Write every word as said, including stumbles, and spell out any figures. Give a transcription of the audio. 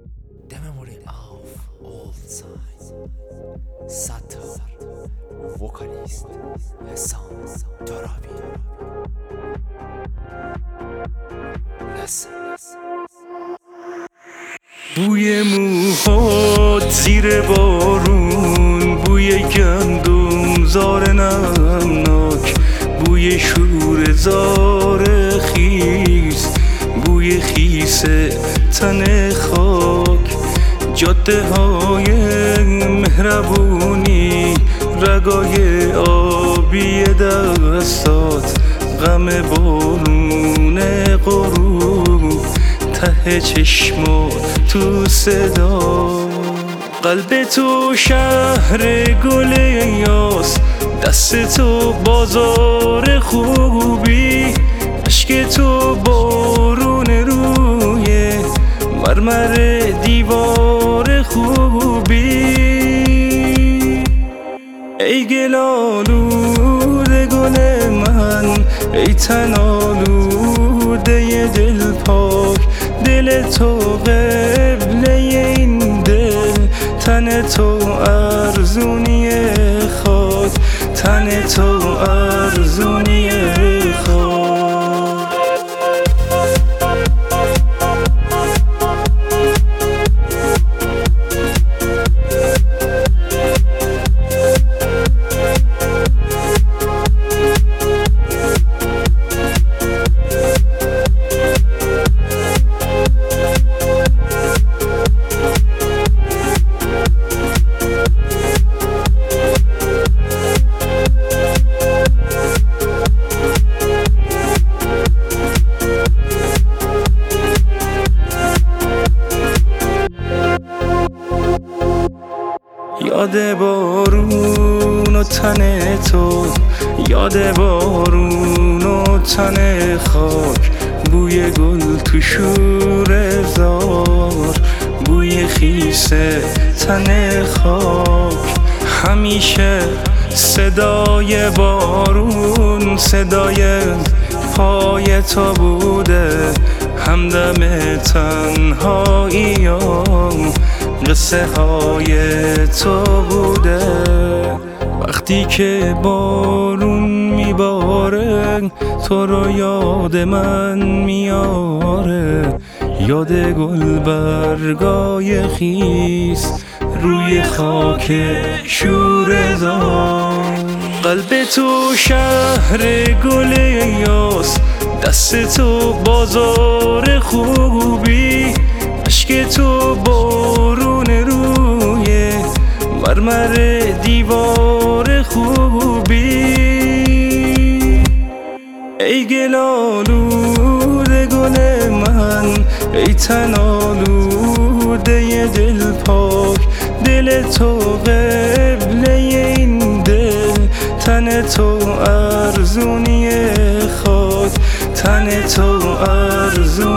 The memory of old time. Satar, vocalist حسام ترابی. Listen. بوی موهات زیر بارون، بوی گندم زار نمناک، بوی شور زار خیس، بوی خیس تن خاک، جاده های مهربونی، رگای آبی دستات، غم بارون غروب، ته چشمات تو صدا. قلب تو شهر گل یاس، دست تو بازار خوبی، عشق تو بارون روی مرمر دیوار خوبی. ای گل آلوده گل من، ای تن آلوده دل پاک، دل تو قبله این دل، تن تو ارزونی خاک، تن تو ارزونی خاک. یاد بارون و تن تو، یاد بارون و تن خاک، بوی گل تو شوره زار، بوی خیس تن خاک. همیشه صدای بارون صدای پای تو بوده، همدم تنهاییام قصه های تو بوده. وقتی که بارون میباره تو رو یاد من میاره، یاد گل برگای خیس روی خاک شوره‌زار. قلب تو شهر گل یاس، دست تو بازار خوبی، عشق تو بارون روی مرمر دیوار خوبی. ای گل آلوده گل من، ای تن آلوده دل پاک، دل تو قبله این دل، تن تو ارزونی خاک، تن تو ارزونی